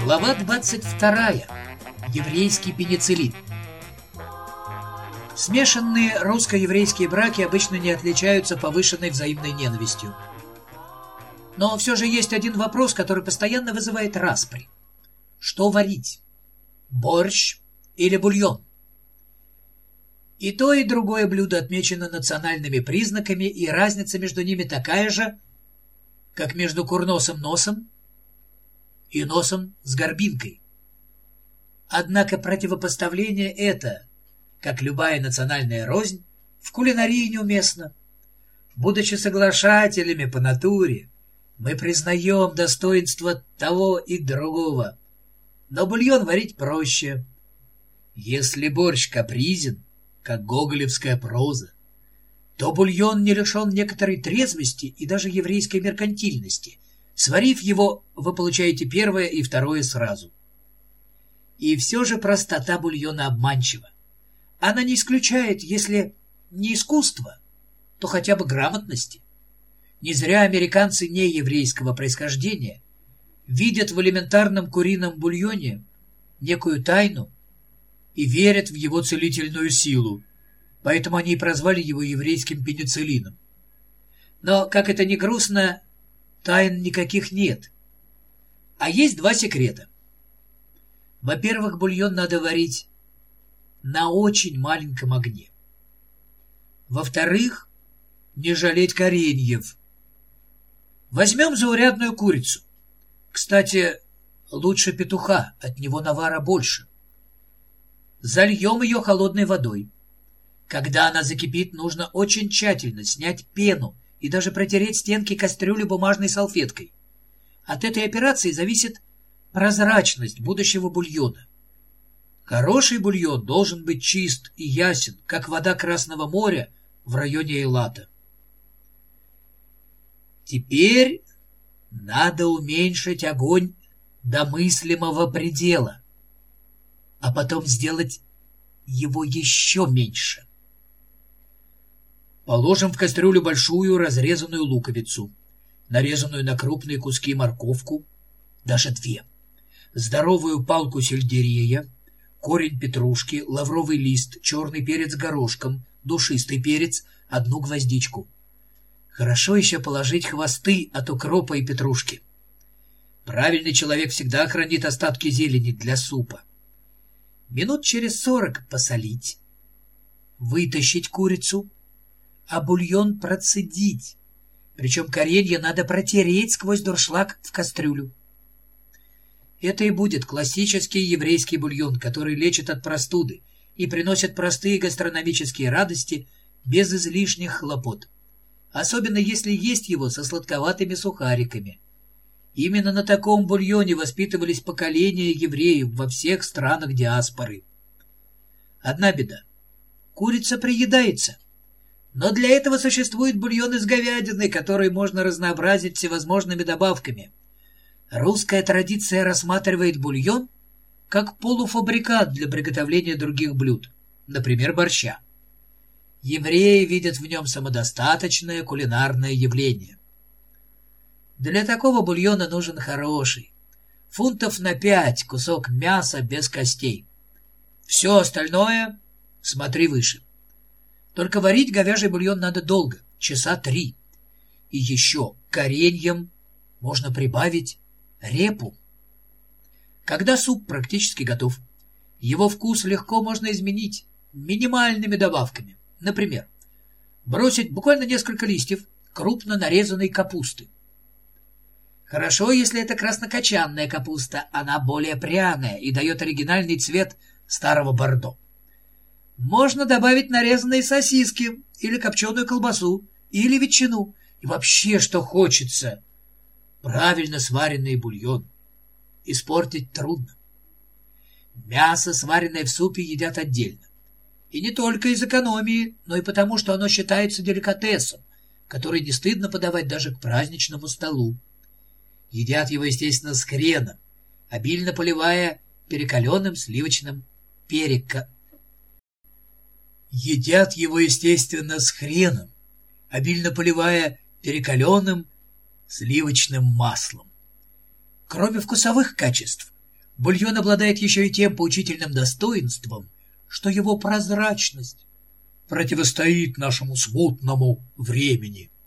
Глава 22. Еврейский пенициллин. Смешанные русско-еврейские браки обычно не отличаются повышенной взаимной ненавистью. Но все же есть один вопрос, который постоянно вызывает распри. Что варить? Борщ или бульон? И то, и другое блюдо отмечено национальными признаками, и разница между ними такая же, как между курносым носом и носом с горбинкой. Однако противопоставление это, как любая национальная рознь, в кулинарии неуместно. Будучи соглашателями по натуре, мы признаем достоинство того и другого, но бульон варить проще. Если борщ капризен, как гоголевская проза, то бульон не лишен некоторой трезвости и даже еврейской меркантильности. Сварив его, вы получаете первое и второе сразу. И все же простота бульона обманчива. Она не исключает, если не искусства, то хотя бы грамотности. Не зря американцы нееврейского происхождения видят в элементарном курином бульоне некую тайну и верят в его целительную силу, поэтому они и прозвали его еврейским пенициллином. Но, как это ни грустно, тайн никаких нет. А есть два секрета. Во-первых, бульон надо варить на очень маленьком огне. Во-вторых, не жалеть кореньев. Возьмем заурядную курицу. Кстати, лучше петуха, от него навара больше. Зальем ее холодной водой. Когда она закипит, нужно очень тщательно снять пену и даже протереть стенки кастрюли бумажной салфеткой. От этой операции зависит прозрачность будущего бульона. Хороший бульон должен быть чист и ясен, как вода Красного моря в районе Эйлата. Теперь надо уменьшить огонь до мыслимого предела, а потом сделать его еще меньше. Положим в кастрюлю большую разрезанную луковицу, нарезанную на крупные куски морковку, даже две, здоровую палку сельдерея, корень петрушки, лавровый лист, черный перец горошком, душистый перец, одну гвоздичку. Хорошо еще положить хвосты от укропа и петрушки. Правильный человек всегда хранит остатки зелени для супа. Минут через 40 посолить, вытащить курицу, а бульон процедить. Причем коренья надо протереть сквозь дуршлаг в кастрюлю. Это и будет классический еврейский бульон, который лечит от простуды и приносит простые гастрономические радости без излишних хлопот. Особенно если есть его со сладковатыми сухариками. Именно на таком бульоне воспитывались поколения евреев во всех странах диаспоры. Одна беда. Курица приедается. Но для этого существует бульон из говядины, который можно разнообразить всевозможными добавками. Русская традиция рассматривает бульон как полуфабрикат для приготовления других блюд, например, борща. Евреи видят в нем самодостаточное кулинарное явление. Для такого бульона нужен хороший, фунтов на 5 кусок мяса без костей. Все остальное смотри выше. Только варить говяжий бульон надо долго, часа 3. И еще кореньям можно прибавить репу. Когда суп практически готов, его вкус легко можно изменить минимальными добавками. Например, бросить буквально несколько листьев крупно нарезанной капусты. Хорошо, если это краснокочанная капуста, она более пряная и дает оригинальный цвет старого бордо. Можно добавить нарезанные сосиски, или копченую колбасу, или ветчину, и вообще что хочется. Правильно сваренный бульон испортить трудно. Мясо, сваренное в супе, едят отдельно. И не только из экономии, но и потому, что оно считается деликатесом, который не стыдно подавать даже к праздничному столу. Едят его, естественно, с хреном, обильно поливая перекаленным сливочным переком. Едят его, естественно, с хреном, обильно поливая перекаленным сливочным маслом. Кроме вкусовых качеств, Бульон обладает еще и тем поучительным достоинством, что его прозрачность противостоит нашему смутному времени.